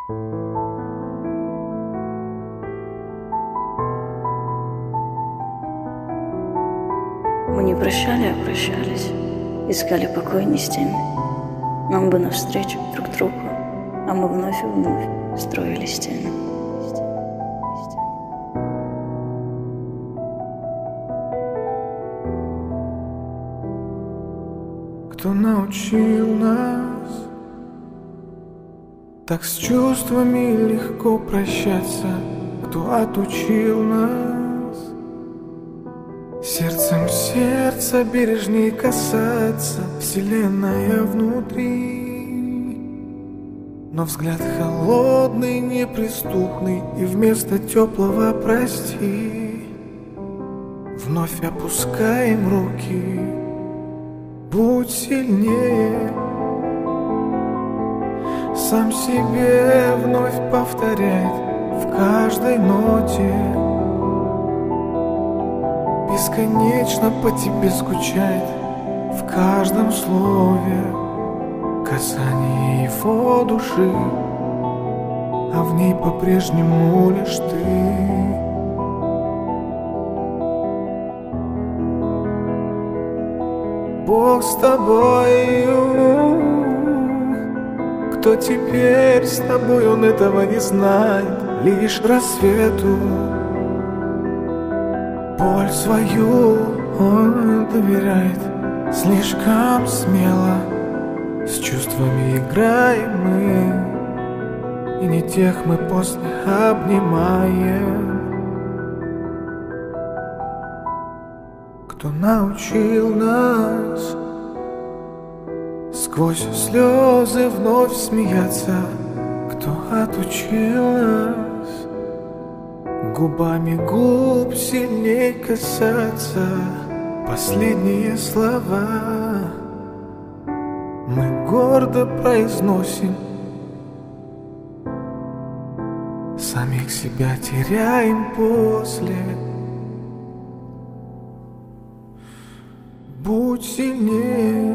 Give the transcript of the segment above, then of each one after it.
Мы не прощали, а прощались, искали покой не с теми. Нам бы навстречу друг другу, а мы вновь и вновь строили стены. Кто научил нас так с чувствами легко прощаться? Кто отучил нас сердцем сердца бережней касаться? Вселенная внутри, но взгляд холодный, неприступный, и вместо теплого прости вновь опускаем руки. Будь сильнее, сам себе вновь повторять в каждой ноте. Бесконечно по тебе скучает в каждом слове, касании его души, а в ней по-прежнему лишь ты. Бог с тобою. Кто теперь с тобой, он этого не знает. Лишь рассвету боль свою он доверяет. Слишком смело с чувствами играем мы, и не тех мы после обнимаем. Кто научил нас сквозь слезы вновь смеяться? Кто отучил нас губами губ сильней касаться? Последние слова мы гордо произносим, самих себя теряем после. Будь сильнее,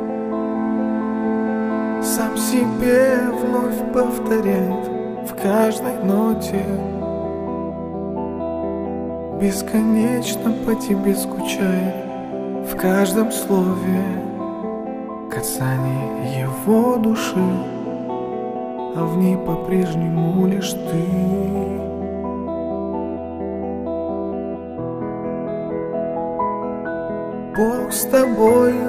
сам себе вновь повторяет в каждой ноте. Бесконечно по тебе скучает в каждом слове, касании его души, а в ней по-прежнему лишь ты. Бог с тобою.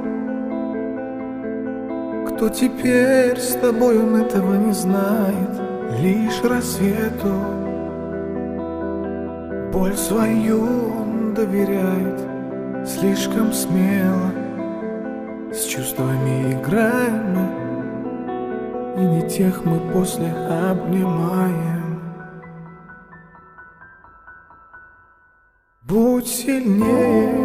Кто теперь с тобой, он этого не знает. Лишь рассвету боль свою он доверяет. Слишком смело с чувствами играем мы, и не тех мы после обнимаем. Будь сильнее,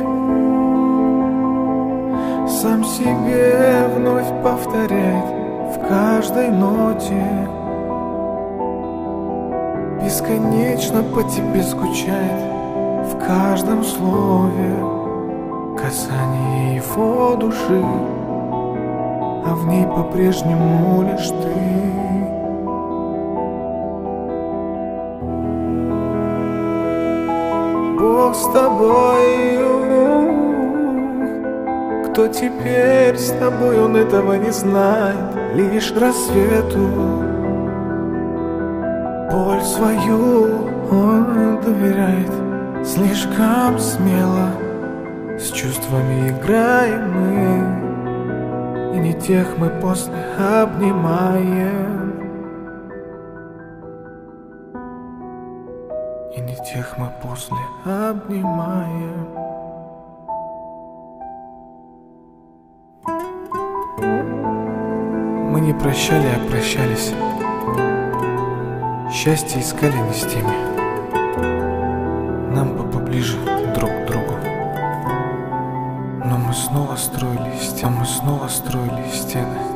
сам себе вновь повторяет в каждой ноте. Бесконечно по тебе скучает в каждом слове, касании его души, а в ней по-прежнему лишь ты. Бог с тобою. Кто теперь с тобой, он этого не знает. Лишь рассвету боль свою он доверяет. Слишком смело с чувствами играем мы, и не тех мы после обнимаем, и не тех мы после обнимаем. Мы не прощали, а прощались. Счастье искали не с теми. Нам бы поближе друг к другу. Но мы снова строили стены.